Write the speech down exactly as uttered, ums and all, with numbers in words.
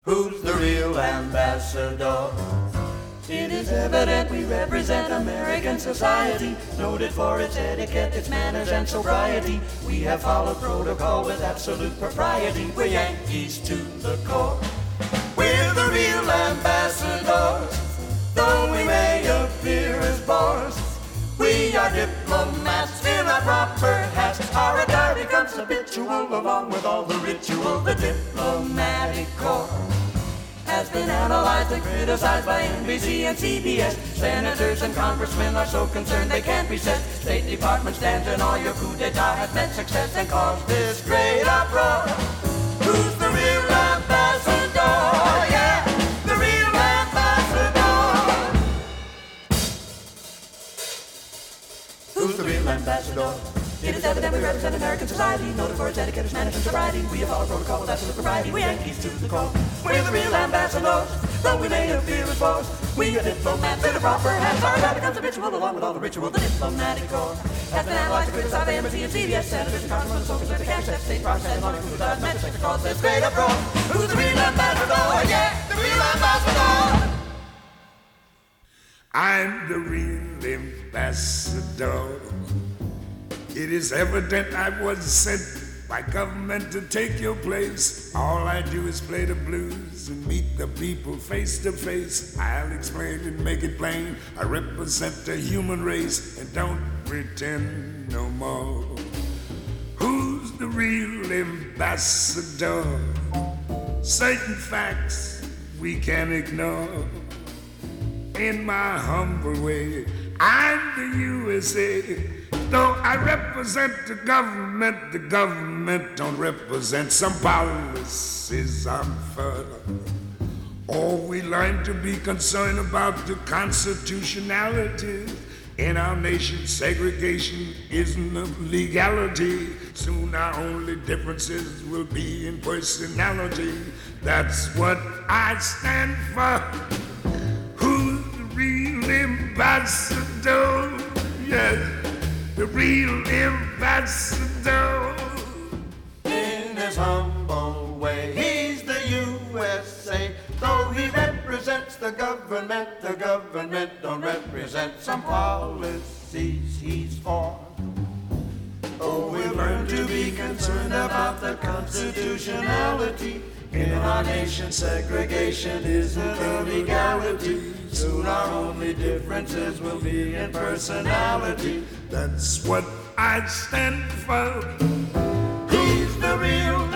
Who's the real ambassador? It is evident we represent American society, noted for its etiquette, its manners, and sobriety. We have followed protocol with absolute propriety. We're Yankees to the core. We're the real ambassadors, though we may appear as bores. We are diplomats in our proper hats. Our attire becomes habitual along with all the ritual. The diplomatic corps has been analyzed and criticized by N B C and C B S. Senators and congressmen are so concerned they can't be set. State Department stands and all your coup d'etat has met success and caused this great uproar. Who's the real ambassador? Yeah, the real ambassador. Who's the real ambassador? It is evident we represent American society, noted for its etiquette, its manners, and sobriety. We have followed protocol with absolute propriety. We Yankees to the core. We're the real ambassadors, though we may appear as foes. We are diplomats in the proper hands. Our attire becomes habitual along with all the ritual. The diplomatic corps has been analyzed and criticized by N B C and C B S. Senators and congressmen, soldiers, and the cash set. State process and money, who's that meant to cause this great uproar. Who's the real ambassador? Yeah, the real ambassador. I'm the real ambassador. It is evident I was sent by government to take your place. All I do is play the blues and meet the people face to face. I'll explain and make it plain. I represent the human race and don't pretend no more. Who's the real ambassador? Certain facts we can't ignore. In my humble way, I'm the U S A. Though I represent the government, the government don't represent some policies unfurled. Oh, we learn to be concerned about the constitutionality. In our nation, segregation isn't a legality. Soon our only differences will be in personality. That's what I stand for. Who's the real ambassador? Yes. The real ambassador. In his humble way, he's the U S A. Though he represents the government, the government don't represent some policies he's for. Oh, we've learned to be concerned about the constitutionality. In our nation, segregation isn't a legality. Soon our only differences will be in personality. That's what I stand for. He's the real